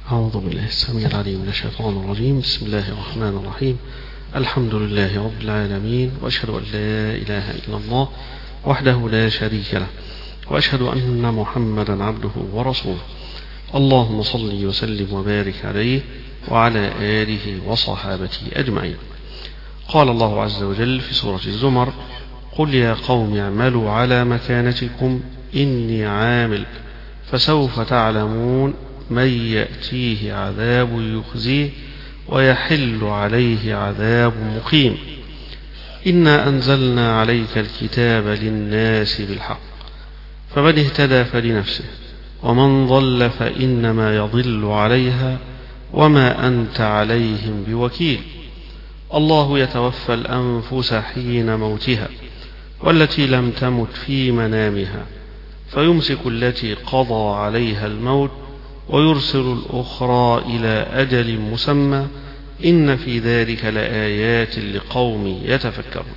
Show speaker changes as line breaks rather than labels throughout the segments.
أعوذ بالله السميع العليم من الشيطان الرجيم. بسم الله الرحمن الرحيم. الحمد لله رب العالمين، وأشهد أن لا إله إلا الله وحده لا شريك له، وأشهد أن محمدا عبده ورسوله. اللهم صل وسلم وبارك عليه وعلى آله وصحابته أجمعين. قال الله عز وجل في سورة الزمر: قل يا قوم اعملوا على مكانتكم إني عامل فسوف تعلمون من يأتيه عذاب يخزيه ويحل عليه عذاب مقيم. إنا أنزلنا عليك الكتاب للناس بالحق فمن اهتدى فلنفسه ومن ضل فإنما يضل عليها وما أنت عليهم بوكيل. الله يتوفى الأنفس حين موتها والتي لم تمت في منامها فيمسك التي قضى عليها الموت ويرسل الأخرى إلى أجل مسمى إن في ذلك لآيات لقوم يتفكرون.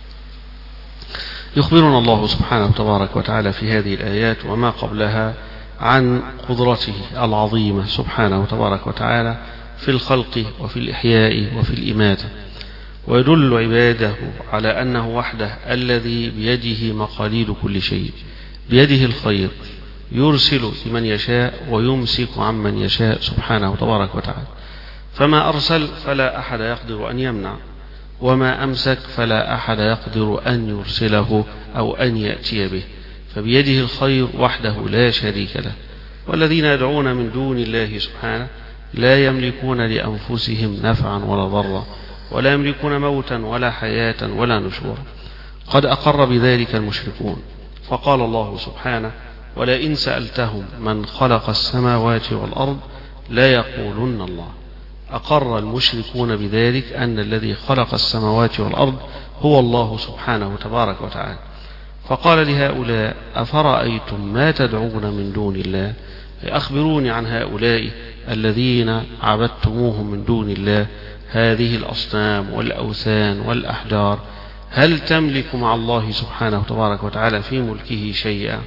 يخبرنا الله سبحانه تبارك وتعالى في هذه الآيات وما قبلها عن قدرته العظيمة سبحانه تبارك وتعالى في الخلق وفي الإحياء وفي الإماتة، ويدل عباده على أنه وحده الذي بيده مقاليد كل شيء، بيده الخير، يرسل لمن يشاء ويمسك عمن يشاء سبحانه تبارك وتعالى. فما أرسل فلا أحد يقدر أن يمنع، وما أمسك فلا أحد يقدر أن يرسله أو أن يأتي به، فبيده الخير وحده لا شريك له. والذين يدعون من دون الله سبحانه لا يملكون لأنفسهم نفعا ولا ضرا، ولا يملكون موتا ولا حياة ولا نشورا. قد أقر بذلك المشركون، فقال الله سبحانه: ولئن سألتهم من خلق السماوات والأرض لا يقولن الله. أقر المشركون بذلك أن الذي خلق السماوات والأرض هو الله سبحانه تبارك وتعالى. فقال لهؤلاء: أفرأيتم ما تدعون من دون الله؟ أخبروني عن هؤلاء الذين عبدتموهم من دون الله، هذه الأصنام والأوثان والأحجار، هل تملك مع الله سبحانه تبارك وتعالى في ملكه شيئا؟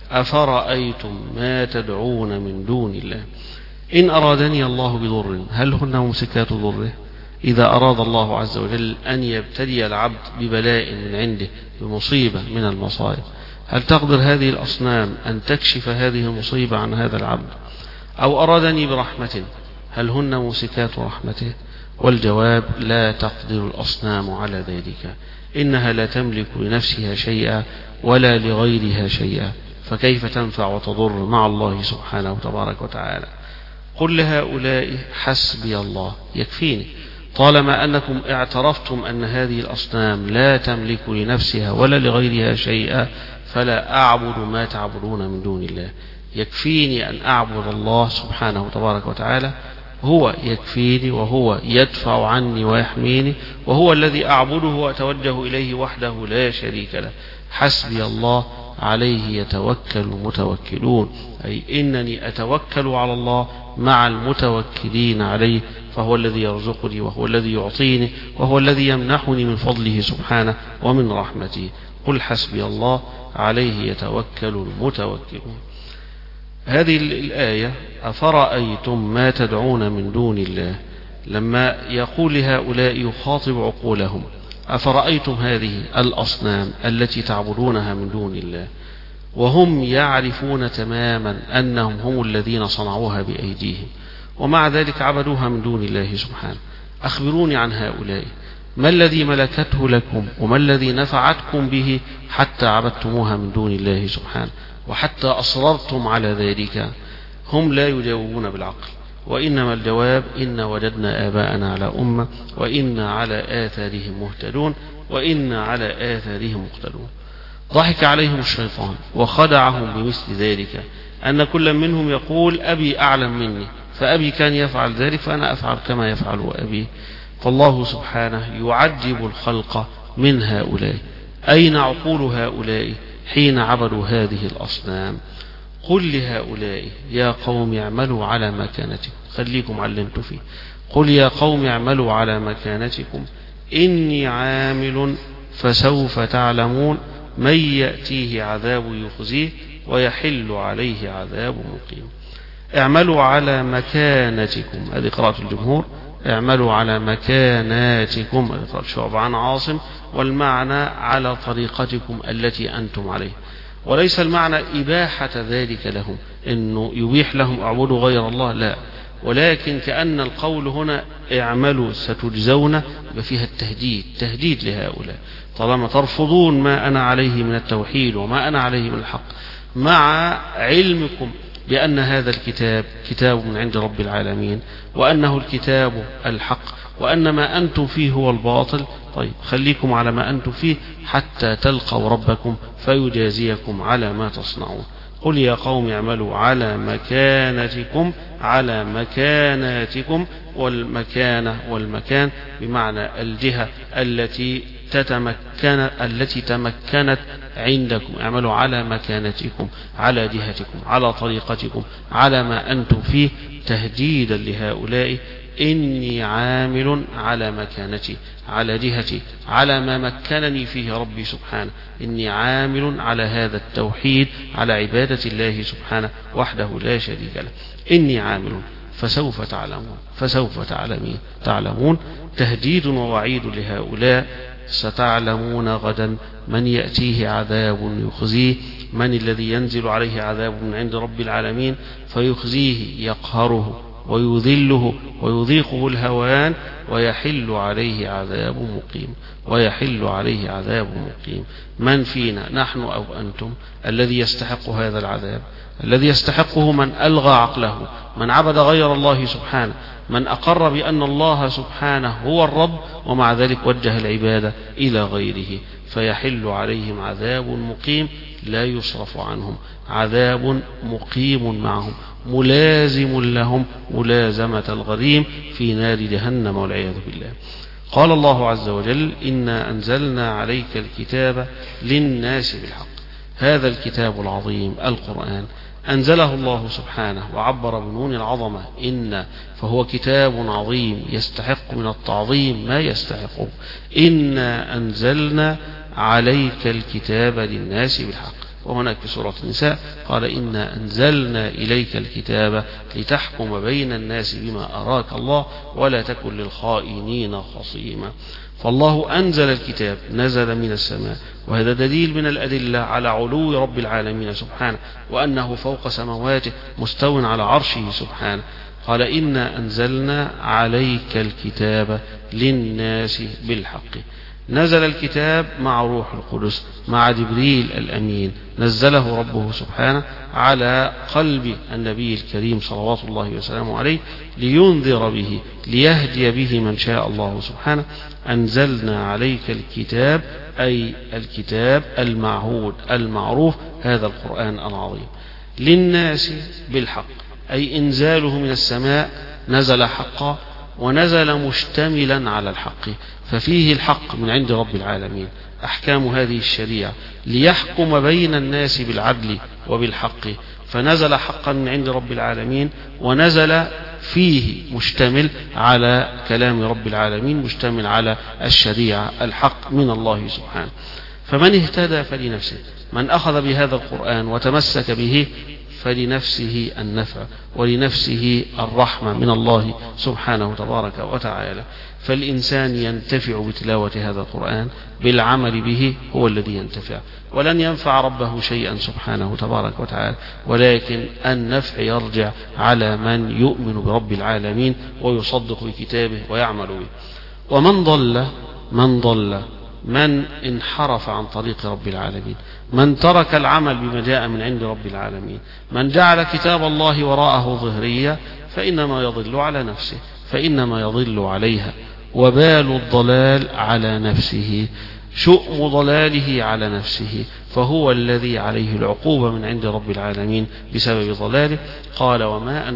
أفرأيتم ما تدعون من دون الله؟ إن أرادني الله بضر هل هن ممسكات ضره؟ إذا أراد الله عز وجل أن يبتلي العبد ببلاء من عنده، بمصيبة من المصائب، هل تقدر هذه الأصنام أن تكشف هذه المصيبة عن هذا العبد؟ أو أرادني برحمة هل هن ممسكات رحمته؟ والجواب: لا تقدر الأصنام على ذلك، إنها لا تملك لنفسها شيئا ولا لغيرها شيئا، فكيف تنفع وتضر مع الله سبحانه تبارك وتعالى؟ قل لهؤلاء: حسبي الله يكفيني. طالما أنكم اعترفتم أن هذه الأصنام لا تملك لنفسها ولا لغيرها شيئا، فلا أعبد ما تعبدون من دون الله. يكفيني أن أعبد الله سبحانه تبارك وتعالى، هو يكفيني وهو يدفع عني ويحميني، وهو الذي أعبده وأتوجه إليه وحده لا شريك له. حسبي الله عليه يتوكل المتوكلون، أي إنني أتوكل على الله مع المتوكلين عليه، فهو الذي يرزقني وهو الذي يعطيني وهو الذي يمنحني من فضله سبحانه ومن رحمته. قل حسبي الله عليه يتوكل المتوكلون. هذه الآية: أفرأيتم ما تدعون من دون الله، لما يقول لهؤلاء يخاطب عقولهم: أفرأيتم هذه الأصنام التي تعبدونها من دون الله، وهم يعرفون تماما أنهم هم الذين صنعوها بأيديهم، ومع ذلك عبدوها من دون الله سبحانه. أخبروني عن هؤلاء، ما الذي ملكته لكم وما الذي نفعتكم به حتى عبدتموها من دون الله سبحانه وحتى أصررتم على ذلك؟ هم لا يجاوبون بالعقل، وإنما الجواب: إن وجدنا آباءنا على أمة وإنا على آثارهم مهتدون وإنا على آثارهم مقتدون. ضحك عليهم الشيطان وخدعهم بمثل ذلك، أن كل منهم يقول: أبي أعلم مني، فأبي كان يفعل ذلك فأنا أفعل كما يفعل أبي. فالله سبحانه يعجب الخلق من هؤلاء. أين عقول هؤلاء حين عبدوا هذه الأصنام؟ قل لهؤلاء: يا قوم اعملوا على مكانتكم، خليكم علمتوا فيه. قل يا قوم اعملوا على مكانتكم إني عامل فسوف تعلمون من يأتيه عذاب يخزيه ويحل عليه عذاب مقيم. اعملوا على مكانتكم، هذه قراءة الجمهور، اعملوا على مكاناتكم، هذه قراءة شعبة عن عاصم، والمعنى على طريقتكم التي أنتم عليه. وليس المعنى إباحة ذلك لهم، إنه يبيح لهم اعبدوا غير الله، لا، ولكن كأن القول هنا اعملوا ستجزون، فيها التهديد، تهديد لهؤلاء، طالما ترفضون ما أنا عليه من التوحيد وما أنا عليه من الحق، مع علمكم بأن هذا الكتاب كتاب من عند رب العالمين، وأنه الكتاب الحق، وأن ما أنتم فيه هو الباطل. طيب خليكم على ما أنتم فيه حتى تلقوا ربكم فيجازيكم على ما تصنعون. قل يا قوم اعملوا على مكانتكم، على مكاناتكم، والمكان بمعنى الجهة التي تمكنت عندكم، اعملوا على مكانتكم، على جهتكم، على طريقتكم، على ما أنتم فيه، تهديدا لهؤلاء. إني عامل على مكانتي، على جهتي، على ما مكنني فيه ربي سبحانه، إني عامل على هذا التوحيد، على عبادة الله سبحانه وحده لا شريك له، إني عامل، فسوف تعلمون، تهديد ووعيد لهؤلاء. ستعلمون غدا من يأتيه عذاب يخزيه، من الذي ينزل عليه عذاب من عند رب العالمين فيخزيه، يقهره ويذله ويذيقه الهوان، ويحل عليه عذاب مقيم. من فينا، نحن أو أنتم، الذي يستحق هذا العذاب؟ الذي يستحقه من ألغى عقله، من عبد غير الله سبحانه، من أقر بأن الله سبحانه هو الرب، ومع ذلك وجه العبادة إلى غيره، فيحل عليهم عذاب مقيم لا يصرف عنهم، عذاب مقيم معهم، ملازم لهم ملازمة الغريم في نار جهنم والعياذ بالله. قال الله عز وجل: إنا أنزلنا عليك الكتاب للناس بالحق. هذا الكتاب العظيم القرآن أنزله الله سبحانه وعبر بنون العظمة إن، فهو كتاب عظيم يستحق من التعظيم ما يستحقه. إنا أنزلنا عليك الكتاب للناس بالحق. وهناك في سورة النساء قال: إنا أنزلنا إليك الكتاب لتحكم بين الناس بما أراك الله ولا تكن للخائنين خصيما. فالله أنزل الكتاب، نزل من السماء، وهذا دليل من الأدلة على علو رب العالمين سبحانه، وأنه فوق سماواته مستو على عرشه سبحانه. قال: إنا أنزلنا عليك الكتاب للناس بالحق. نزل الكتاب مع روح القدس، مع جبريل الأمين، نزله ربه سبحانه على قلب النبي الكريم صلوات الله وسلامه عليه، لينذر به، ليهدي به من شاء الله سبحانه. أنزلنا عليك الكتاب، أي الكتاب المعهود المعروف، هذا القرآن العظيم، للناس بالحق، أي إنزاله من السماء نزل حقا، ونزل مشتملا على الحق، ففيه الحق من عند رب العالمين، أحكام هذه الشريعة ليحكم بين الناس بالعدل وبالحق، فنزل حقا من عند رب العالمين، ونزل فيه مشتمل على كلام رب العالمين، مشتمل على الشريعة الحق من الله سبحانه. فمن اهتدى فلنفسه، من أخذ بهذا القرآن وتمسك به فلنفسه النفع ولنفسه الرحمة من الله سبحانه تبارك وتعالى. فالإنسان ينتفع بتلاوة هذا القرآن، بالعمل به هو الذي ينتفع، ولن ينفع ربه شيئا سبحانه تبارك وتعالى، ولكن النفع يرجع على من يؤمن برب العالمين ويصدق بكتابه ويعمل به. ومن ضل من انحرف عن طريق رب العالمين، من ترك العمل بما جاء من عند رب العالمين، من جعل كتاب الله وراءه ظهرية، فإنما يضل على نفسه، فإنما يضل عليها، وبال الضلال على نفسه، شؤم ضلاله على نفسه، فهو الذي عليه العقوبة من عند رب العالمين بسبب ضلاله. قال: وما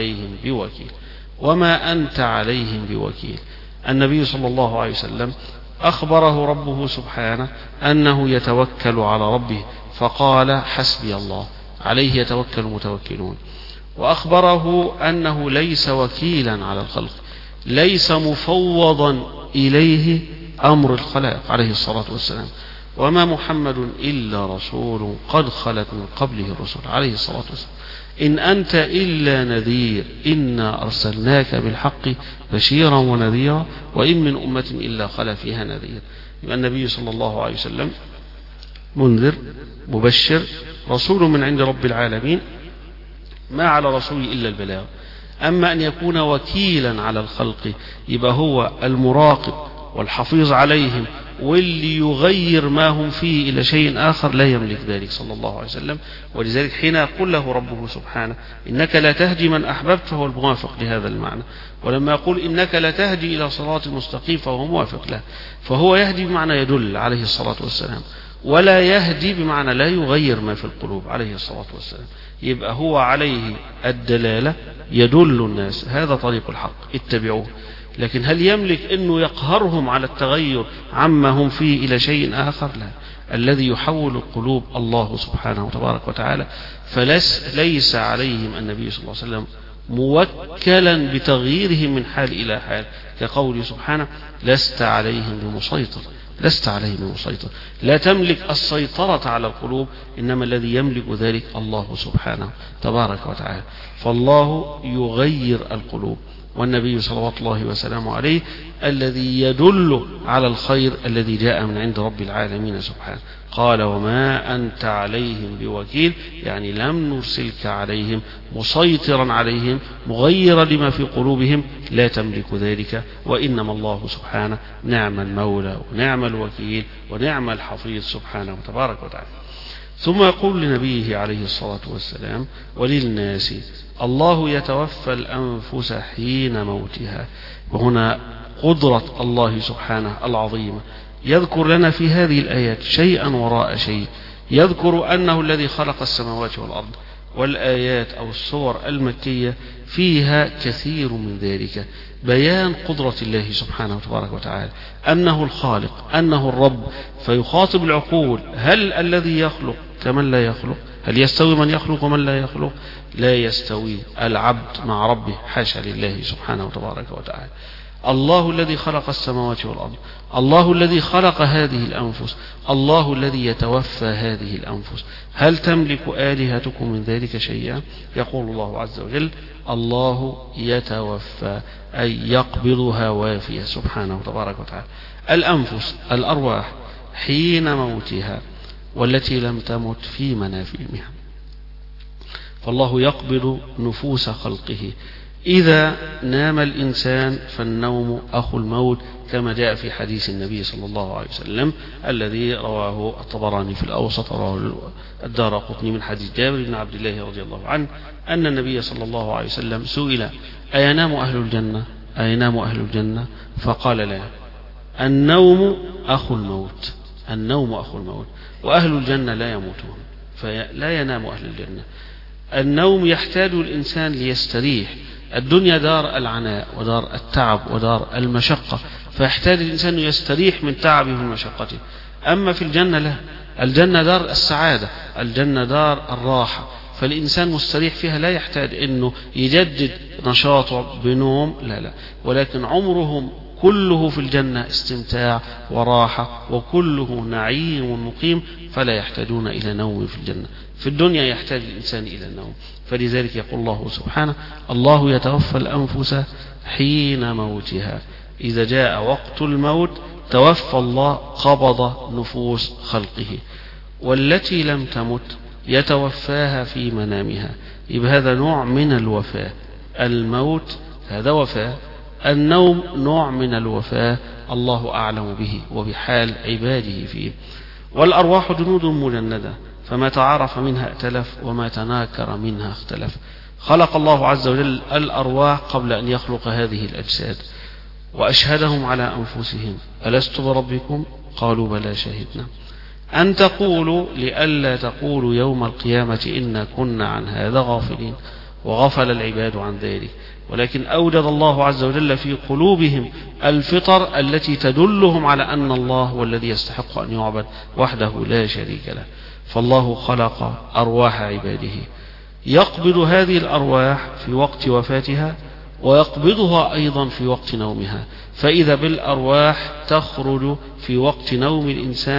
أنت عليهم بوكيل. النبي صلى الله عليه وسلم أخبره ربه سبحانه أنه يتوكل على ربه، فقال: حسبي الله، عليه يتوكل المتوكلون. وأخبره أنه ليس وكيلا على الخلق، ليس مفوضا إليه أمر الخلائق عليه الصلاة والسلام. وما محمد إلا رسول قد خلت من قبله الرسل عليه الصلاة والسلام. إن أنت إلا نذير إنا أرسلناك بالحق بشيرا ونذيرا وإن من أمة إلا خلا فيها نذير. يبقى النبي صلى الله عليه وسلم منذر مبشر رسول من عند رب العالمين، ما على رسوله إلا البلاغ. أما أن يكون وكيلا على الخلق يبقى هو المراقب والحفيظ عليهم واللي يغير ما هم فيه إلى شيء آخر، لا يملك ذلك صلى الله عليه وسلم. ولذلك حين يقول له ربه سبحانه إنك لا تهدي من أحببت فهو الموافق لهذا المعنى، ولما يقول إنك لا تهدي إلى صراط مستقيم فهو موافق له. فهو يهدي بمعنى يدل عليه الصلاة والسلام، ولا يهدي بمعنى لا يغير ما في القلوب عليه الصلاة والسلام. يبقى هو عليه الدلالة يدل الناس هذا طريق الحق اتبعوه، لكن هل يملك أنه يقهرهم على التغير عما هم فيه إلى شيء آخر؟ لا. الذي يحول القلوب الله سبحانه وتبارك وتعالى، فليس عليهم النبي صلى الله عليه وسلم موكلا بتغييرهم من حال إلى حال، كقوله سبحانه لست عليهم بمسيطر. لست عليهم بمسيطر، لا تملك السيطرة على القلوب، إنما الذي يملك ذلك الله سبحانه تبارك وتعالى. فالله يغير القلوب، والنبي صلوات الله وسلامه عليه الذي يدل على الخير الذي جاء من عند رب العالمين سبحانه. قال وما أنت عليهم بوكيل، يعني لم نرسلك عليهم مسيطرا عليهم مغيرا لما في قلوبهم، لا تملك ذلك، وإنما الله سبحانه نعم المولى ونعم الوكيل ونعم الحفيظ سبحانه وتبارك وتعالى. ثم يقول لنبيه عليه الصلاة والسلام وللناس الله يتوفى الأنفس حين موتها. وهنا قدرة الله سبحانه العظيمة يذكر لنا في هذه الآيات شيئا وراء شيء، يذكر أنه الذي خلق السماوات والأرض، والآيات أو الصور المكية فيها كثير من ذلك بيان قدرة الله سبحانه وتبارك وتعالى، أنه الخالق أنه الرب. فيخاطب العقول هل الذي يخلق كمن لا يخلق؟ هل يستوي من يخلق ومن لا يخلق؟ لا يستوي العبد مع ربه، حاشا لله سبحانه وتبارك وتعالى. الله الذي خلق السماوات والأرض، الله الذي خلق هذه الأنفس، الله الذي يتوفى هذه الأنفس. هل تملك آلهتكم من ذلك شيئا؟ يقول الله عز وجل الله يتوفى أي يقبضها وافية سبحانه وتبارك وتعالى الأنفس الأرواح حين موتها، والتي لم تمت في منافذها. فالله يقبض نفوس خلقه. إذا نام الإنسان فالنوم أخو الموت، كما جاء في حديث النبي صلى الله عليه وسلم الذي رواه الطبراني في الأوسط، رواه الدارقطني من حديث جابر بن عبد الله رضي الله عنه أن النبي صلى الله عليه وسلم سئل أينام أهل الجنة؟ أينام أهل الجنة؟ فقال لا، النوم أخو الموت، النوم أخو الموت، وأهل الجنة لا يموتون، فلا ينام أهل الجنة. النوم يحتاج الإنسان ليستريح، الدنيا دار العناء ودار التعب ودار المشقة، فيحتاج الإنسان يستريح من تعبه ومشقته. أما في الجنة لا، الجنة دار السعادة، الجنة دار الراحة، فالإنسان مستريح فيها، لا يحتاج أنه يجدد نشاطه بنوم، لا، ولكن عمرهم كله في الجنة استمتاع وراحة، وكله نعيم مقيم، فلا يحتاجون إلى نوم في الجنة. في الدنيا يحتاج الإنسان إلى النوم. فلذلك يقول الله سبحانه الله يتوفى الأنفس حين موتها. إذا جاء وقت الموت توفى الله، قبض نفوس خلقه. والتي لم تمت يتوفاها في منامها. يبقى هذا نوع من الوفاة، الموت هذا وفاة، النوم نوع من الوفاة، الله أعلم به وبحال عباده فيه. والأرواح جنود مجندة، فما تعارف منها ائتلف وما تناكر منها اختلف. خلق الله عز وجل الأرواح قبل أن يخلق هذه الأجساد، وأشهدهم على أنفسهم ألست بربكم؟ قالوا بلى شهدنا. أن تقولوا لئلا تقولوا يوم القيامة إنا كنا عن هذا غافلين، وغفل العباد عن ذلك. ولكن أوجد الله عز وجل في قلوبهم الفطر التي تدلهم على أن الله هو الذي يستحق أن يعبد وحده لا شريك له. فالله خلق أرواح عباده، يقبض هذه الأرواح في وقت وفاتها، ويقبضها أيضا في وقت نومها. فإذا بالأرواح تخرج في وقت نوم الإنسان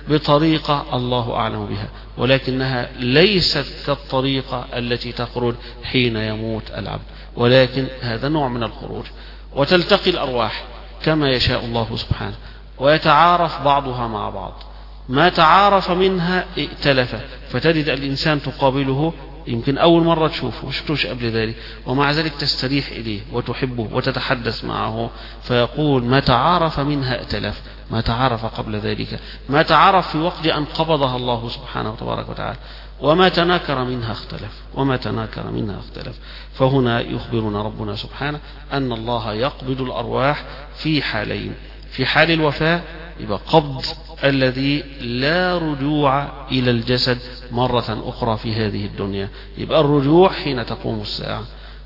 بطريقة الله أعلم بها، ولكنها ليست كالطريقة التي تخرج حين يموت العبد، ولكن هذا نوع من الخروج. وتلتقي الأرواح كما يشاء الله سبحانه، ويتعارف بعضها مع بعض، ما تعارف منها ائتلف، فتجد الإنسان تقابله يمكن أول مرة تشوفه، شفتوش قبل ذلك، ومع ذلك تستريح إليه وتحبه وتتحدث معه، فيقول ما تعارف منها ائتلف، ما تعارف قبل ذلك، ما تعارف في وقت أن قبضها الله سبحانه وتبارك وتعالى، وما تناكر منها اختلف، وما تناكر منها اختلف. فهنا يخبرنا ربنا سبحانه أن الله يقبض الأرواح في حالين: في حال الوفاة يبقى قبض الذي لا رجوع إلى الجسد مرة أخرى في هذه الدنيا، يبقى الرجوع حين تقوم الساعة.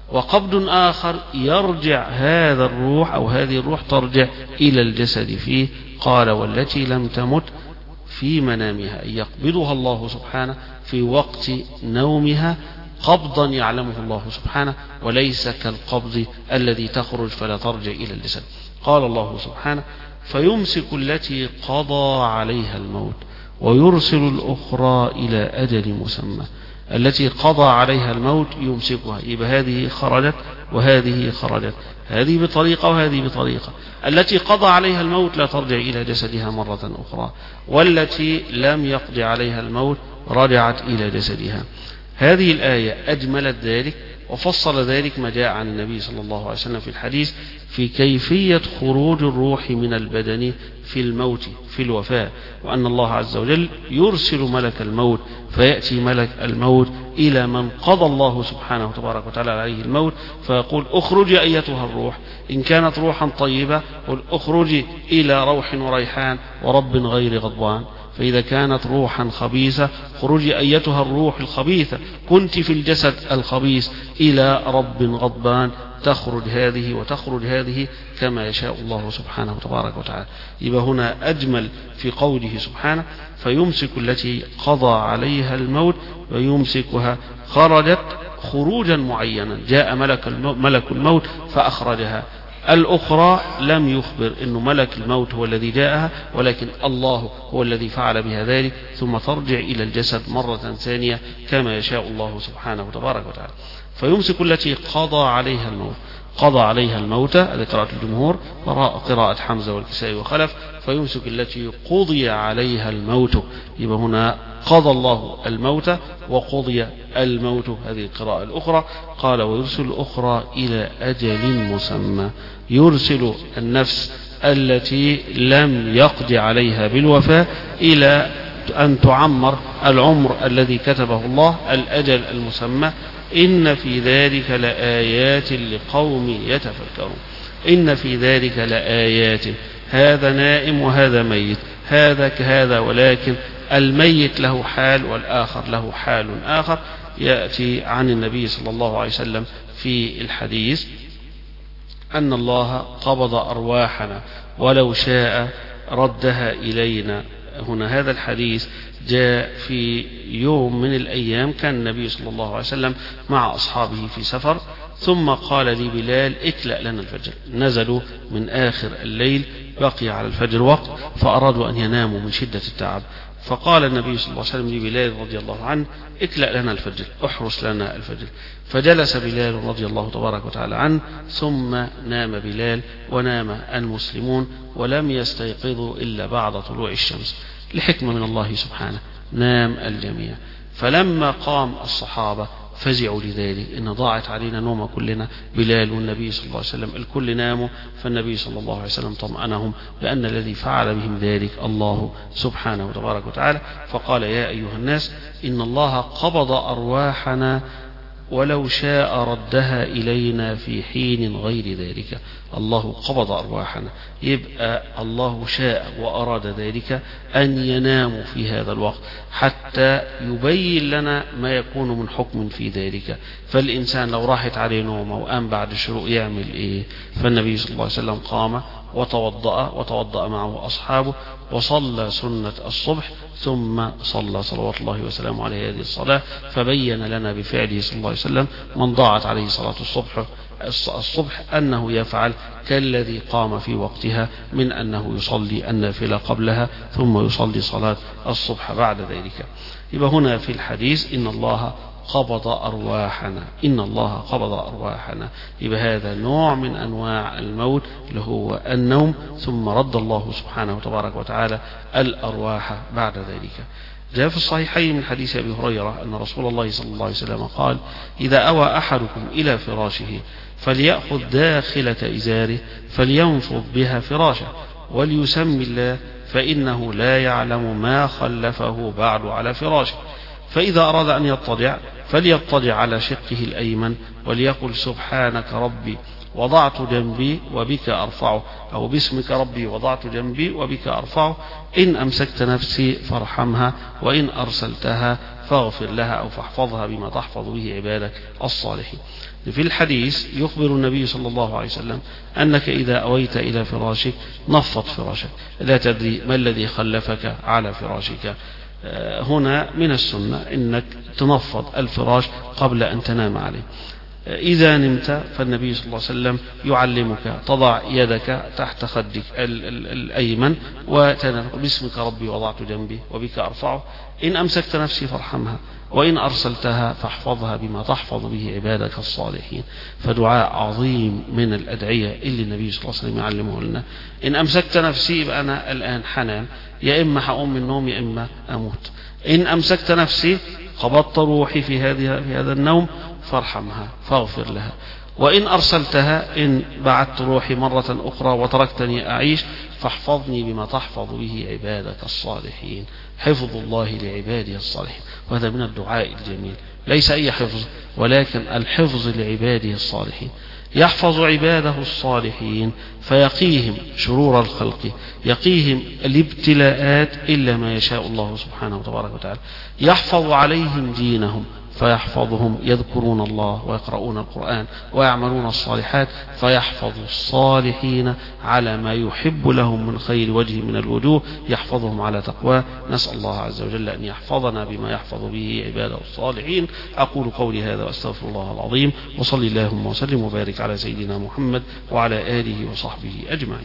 وقبض آخر يرجع هذا الروح أو هذه الروح ترجع إلى الجسد فيه، قال والتي لم تمت في منامها، يقبضها الله سبحانه في وقت نومها قبضا يعلمه الله سبحانه، وليس كالقبض الذي تخرج فلا ترجع إلى الجسد. قال الله سبحانه فيمسك التي قضى عليها الموت ويرسل الأخرى إلى أجل مسمى. التي قضى عليها الموت يمسكها، يبقى هذه خرجت وهذه خرجت، هذه بطريقة وهذه بطريقة. التي قضى عليها الموت لا ترجع إلى جسدها مرة أخرى، والتي لم يقضي عليها الموت رجعت إلى جسدها. هذه الآية أجملت ذلك وفصل ذلك ما جاء عن النبي صلى الله عليه وسلم في الحديث في كيفية خروج الروح من البدن في الموت في الوفاة، وأن الله عز وجل يرسل ملك الموت، فيأتي ملك الموت إلى من قضى الله سبحانه وتبارك وتعالى عليه الموت، فيقول اخرجي أيتها الروح، إن كانت روحا طيبة قل اخرجي إلى روح وريحان ورب غير غضبان، فإذا كانت روحا خبيثة خرجي أيتها الروح الخبيثة، كنت في الجسد الخبيث إلى رب غضبان، تخرج هذه وتخرج هذه كما يشاء الله سبحانه وتبارك وتعالى. يبقى هنا أجمل في قوله سبحانه فيمسك التي قضى عليها الموت ويمسكها، خرجت خروجا معينا، جاء ملك الموت فأخرجها. الأخرى لم يخبر أنه ملك الموت هو الذي جاءها، ولكن الله هو الذي فعل بها ذلك، ثم ترجع إلى الجسد مرة ثانية كما يشاء الله سبحانه وتبارك وتعالى. فيمسك التي قضى عليها الموت، قضى عليها الموت، هذه قراءة الجمهور، قراءة حمزة والكسائي وخلف. فيمسك التي قضي عليها الموت، يبقى هنا قضى الله الموت وقضي الموت، هذه القراءة الأخرى. قال ويرسل الأخرى إلى أجل مسمى، يرسل النفس التي لم يقض عليها بالوفاة إلى أن تعمر العمر الذي كتبه الله، الأجل المسمى. إن في ذلك لآيات لقوم يتفكرون، إن في ذلك لآيات، هذا نائم وهذا ميت، هذا كهذا، ولكن الميت له حال والآخر له حال آخر. يأتي عن النبي صلى الله عليه وسلم في الحديث أن الله قبض أرواحنا ولو شاء ردها إلينا. هنا هذا الحديث جاء في يوم من الأيام كان النبي صلى الله عليه وسلم مع أصحابه في سفر، ثم قال لي بلال اكلأ لنا الفجر. نزلوا من آخر الليل، بقي على الفجر وقت، فأرادوا أن يناموا من شدة التعب، فقال النبي صلى الله عليه وسلم لبلال رضي الله عنه اكلأ لنا الفجر، احرس لنا الفجر. فجلس بلال رضي الله تبارك وتعالى عنه، ثم نام بلال ونام المسلمون، ولم يستيقظوا إلا بعد طلوع الشمس، لحكمة من الله سبحانه، نام الجميع. فلما قام الصحابة فزعوا لذلك، إن ضاعت علينا نوم كلنا، بلال والنبي صلى الله عليه وسلم الكل ناموا. فالنبي صلى الله عليه وسلم طمأنهم بأن الذي فعل بهم ذلك الله سبحانه وتبارك وتعالى. فقال يا أيها الناس إن الله قبض أرواحنا ولو شاء ردها إلينا في حين غير ذلك. الله قبض أرواحنا، يبقى الله شاء وأراد ذلك أن يناموا في هذا الوقت حتى يبين لنا ما يكون من حكم في ذلك. فالإنسان لو راحت عليه نومه وقام بعد الشروق يعمل إيه؟ فالنبي صلى الله عليه وسلم قام وتوضأ معه أصحابه وصلى سنة الصبح، ثم صلى صلوات الله وسلامه عليه هذه الصلاة، فبين لنا بفعله صلى الله عليه وسلم من ضاعت عليه صلاة الصبح الصبح أنه يفعل كالذي قام في وقتها من أنه يصلي النافلة قبلها ثم يصلي صلاة الصبح بعد ذلك. يبقى هنا في الحديث إن الله قبض أرواحنا، إن الله قبض أرواحنا، يبقى هذا نوع من أنواع الموت اللي هو النوم، ثم رد الله سبحانه تبارك وتعالى الأرواح بعد ذلك. جاء في الصحيحين من حديث أبي هريرة أن رسول الله صلى الله عليه وسلم قال: إذا أوى أحدكم إلى فراشه فليأخذ داخلة إزاره فلينفض بها فراشه وليسمي الله فإنه لا يعلم ما خلفه بعد على فراشه، فإذا أراد أن يضطجع فليضطجع على شقه الأيمن وليقل: سبحانك ربي وضعت جنبي وبك أرفعه، أو باسمك ربي وضعت جنبي وبك أرفعه، إن أمسكت نفسي فارحمها وإن أرسلتها فاغفر لها أو فاحفظها بما تحفظ به عبادك الصالحين. في الحديث يخبر النبي صلى الله عليه وسلم أنك إذا أويت إلى فراشك نفض فراشك، لا تدري ما الذي خلفك على فراشك. هنا من السنة أنك تنفض الفراش قبل أن تنام عليه. إذا نمت فالنبي صلى الله عليه وسلم يعلمك تضع يدك تحت خدك الأيمن وتنام: باسمك ربي وضعت جنبي وبك أرفعه، إن أمسكت نفسي فارحمها وإن أرسلتها فاحفظها بما تحفظ به عبادك الصالحين. فدعاء عظيم من الأدعية اللي النبي صلى الله عليه وسلم يعلمه لنا. إن أمسكت نفسي يبقى أنا الآن حنام، يا إما هقوم من النوم يا إما أموت. إن أمسكت نفسي قبضت روحي في هذا النوم فارحمها فاغفر لها، وإن أرسلتها إن بعدت روحي مرة أخرى وتركتني أعيش فاحفظني بما تحفظ به عبادك الصالحين. حفظ الله لعباده الصالحين، وهذا من الدعاء الجميل، ليس أي حفظ ولكن الحفظ لعباده الصالحين. يحفظ عباده الصالحين فيقيهم شرور الخلق، يقيهم الابتلاءات إلا ما يشاء الله سبحانه وتبارك وتعالى. يحفظ عليهم دينهم فيحفظهم، يذكرون الله ويقرؤون القرآن ويعملون الصالحات، فيحفظ الصالحين على ما يحب لهم من خير وجه من الوجوه، يحفظهم على تقواه. نسأل الله عز وجل أن يحفظنا بما يحفظ به عباده الصالحين. أقول قولي هذا وأستغفر الله العظيم، وصلي اللهم وسلم وبارك على سيدنا محمد وعلى آله وصحبه أجمعين.